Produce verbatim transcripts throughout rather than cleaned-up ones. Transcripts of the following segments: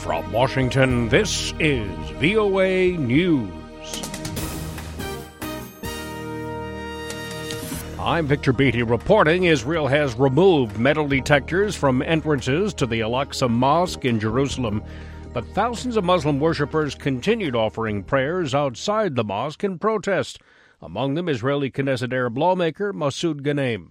From Washington, this is V O A News. I'm Victor Beatty reporting Israel has removed metal detectors from entrances to the Al-Aqsa Mosque in Jerusalem, but thousands of Muslim worshippers continued offering prayers outside the mosque in protest, among them Israeli Knesset Arab lawmaker Masoud Ghanem.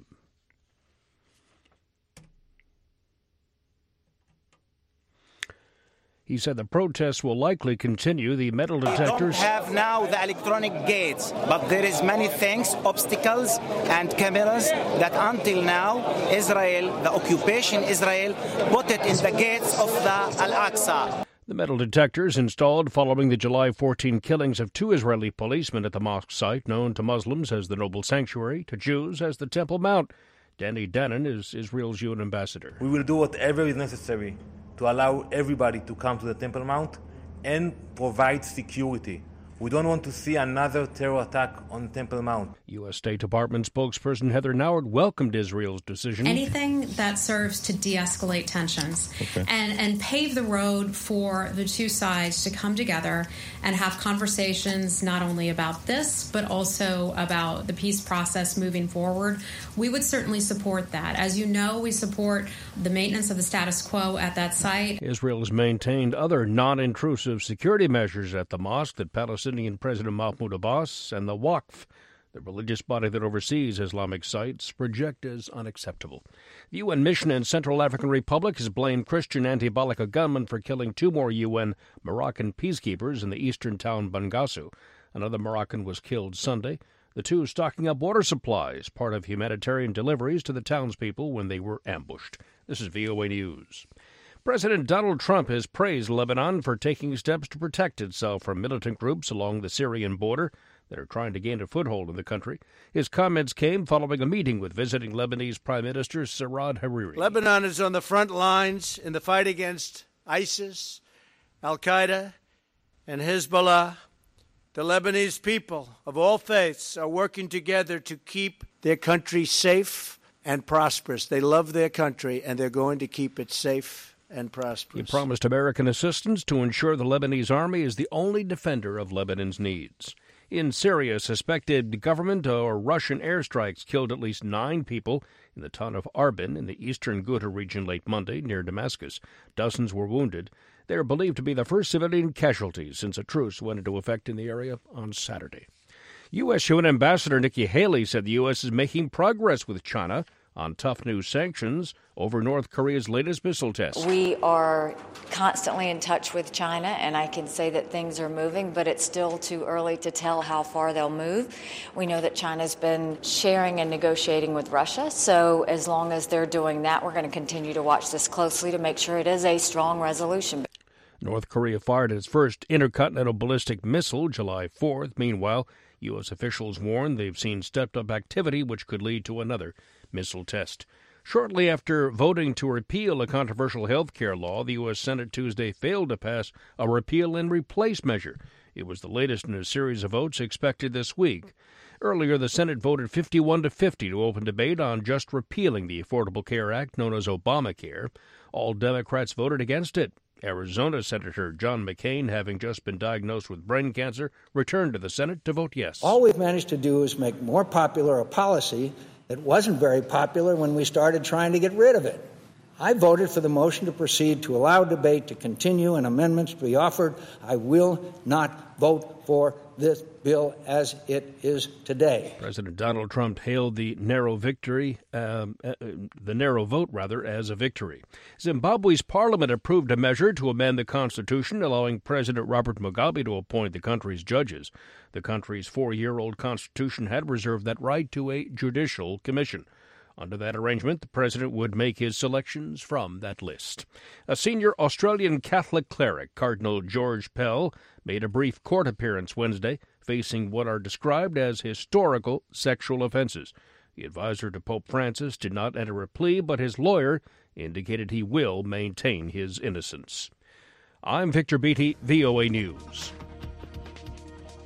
He said the protests will likely continue. The metal detectors... We don't have now the electronic gates, but there is many things, obstacles and cameras that until now Israel, the occupation Israel, put it in the gates of the Al-Aqsa. The metal detectors installed following the July fourteenth killings of two Israeli policemen at the mosque site, known to Muslims as the Noble Sanctuary, to Jews as the Temple Mount. Danny Danon is Israel's U N ambassador. We will do whatever is necessary to allow everybody to come to the Temple Mount and provide security. We don't want to see another terror attack on Temple Mount. U S. State Department spokesperson Heather Nauert welcomed Israel's decision. Anything that serves to de-escalate tensions okay. and, and pave the road for the two sides to come together and have conversations not only about this, but also about the peace process moving forward. We would certainly support that. As you know, we support the maintenance of the status quo at that site. Israel has maintained other non-intrusive security measures at the mosque that Palestinian President Mahmoud Abbas and the Waqf, the religious body that oversees Islamic sites, project as unacceptable. The U N mission in Central African Republic has blamed Christian anti-Balaka gunmen for killing two more U N Moroccan peacekeepers in the eastern town Bangassou. Another Moroccan was killed Sunday, the two stocking up water supplies, part of humanitarian deliveries to the townspeople when they were ambushed. This is V O A News. President Donald Trump has praised Lebanon for taking steps to protect itself from militant groups along the Syrian border that are trying to gain a foothold in the country. His comments came following a meeting with visiting Lebanese Prime Minister Saad Hariri. Lebanon is on the front lines in the fight against ISIS, Al-Qaeda, and Hezbollah. The Lebanese people of all faiths are working together to keep their country safe and prosperous. They love their country, and they're going to keep it safe and prosperous. He promised American assistance to ensure the Lebanese army is the only defender of Lebanon's needs. In Syria, suspected government or Russian airstrikes killed at least nine people in the town of Arbin in the eastern Ghouta region late Monday near Damascus. Dozens were wounded. They are believed to be the first civilian casualties since a truce went into effect in the area on Saturday. U S. U N Ambassador Nikki Haley said the U S is making progress with China on tough new sanctions over North Korea's latest missile test. We are constantly in touch with China, and I can say that things are moving, but it's still too early to tell how far they'll move. We know that China's been sharing and negotiating with Russia, so as long as they're doing that, we're going to continue to watch this closely to make sure it is a strong resolution. North Korea fired its first intercontinental ballistic missile July fourth. Meanwhile, U S officials warn they've seen stepped-up activity which could lead to another missile test. Shortly after voting to repeal a controversial health care law, the U S. Senate Tuesday failed to pass a repeal and replace measure. It was the latest in a series of votes expected this week. Earlier, the Senate voted fifty-one to fifty to open debate on just repealing the Affordable Care Act, known as Obamacare. All Democrats voted against it. Arizona Senator John McCain, having just been diagnosed with brain cancer, returned to the Senate to vote yes. All we've managed to do is make more popular a policy that wasn't very popular when we started trying to get rid of it. I voted for the motion to proceed to allow debate to continue and amendments to be offered. I will not vote for this bill as it is today. President Donald Trump hailed the narrow victory, um, uh, the narrow vote, rather, as a victory. Zimbabwe's parliament approved a measure to amend the constitution, allowing President Robert Mugabe to appoint the country's judges. The country's four-year-old constitution had reserved that right to a judicial commission. Under that arrangement, the president would make his selections from that list. A senior Australian Catholic cleric, Cardinal George Pell, made a brief court appearance Wednesday, facing what are described as historical sexual offenses. The advisor to Pope Francis did not enter a plea, but his lawyer indicated he will maintain his innocence. I'm Victor Beatty, V O A News.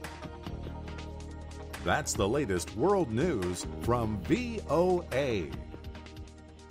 That's the latest world news from V O A.